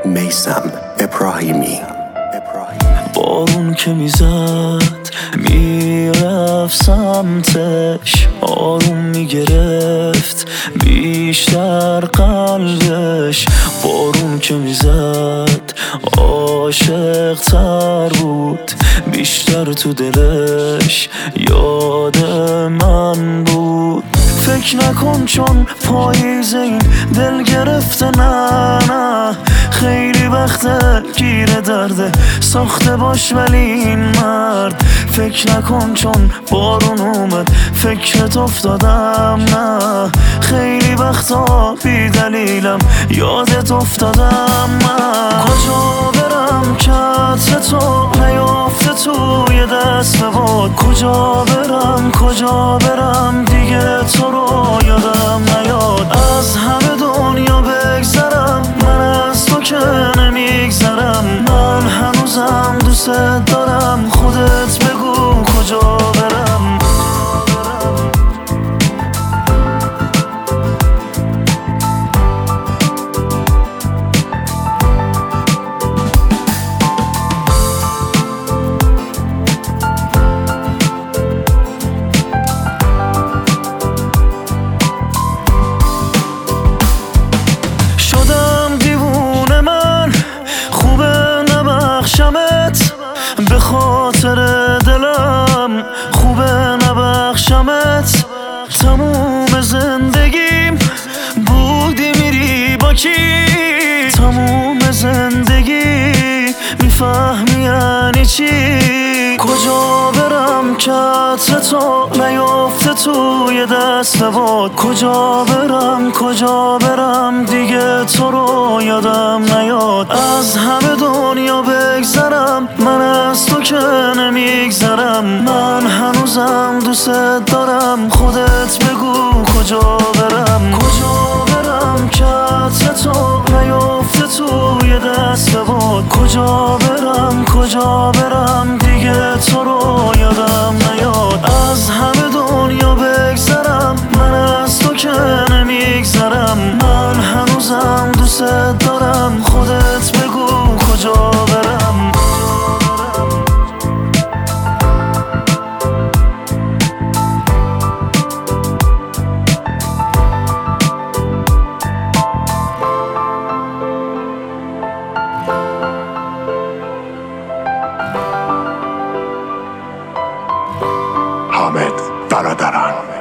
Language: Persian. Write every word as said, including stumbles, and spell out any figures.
میثم ابراهیمی. بارون که میزد میرفت سمتش، آروم میگرفت بیشتر قلبش. بارون که میزد عاشق تر بود، بیشتر تو دلش یاد من بود. فکر نکن چون پاییز این دل گرفته، نه نه خیلی وقته گیر درده ساخته باش ولی این مرد. فکر نکن چون بارون اومد فکرت افتادم، نه خیلی وقتا بی دلیلم یادت افتادم. من کجا برم که عطر تو نیافته توی دست به باد؟ کجا برم کجا برم دیگه تو رو یادم نیاد. از همه دنیا بگذرم من از تو که نمیگذرم. من هنوزم دوست دارم، خودت بگو کجا برم. به خاطر دلم خوبه نبخشمت. تموم زندگیم بودی میری با کی؟ تموم زندگی میفهمی یعنی چی؟ کجا برم که عطر تو نیافته توی دست باد؟ کجا برم کجا برم دیگه تو رو یادم نیاد. از همه دنیا بگذرم من از تو که نمیگذرم. من هنوزم دوست دارم، خودت بگو کجا برم. کجا برم که عطر تو نیافته توی دست باد؟ کجا برم کجا برم دیگه تو رو یادم نیاد. از همه دنیا بگذرم من از تو که نمیگذرم. من هنوزم دوست دارم، خودت بگو کجا برم. حامد برادران.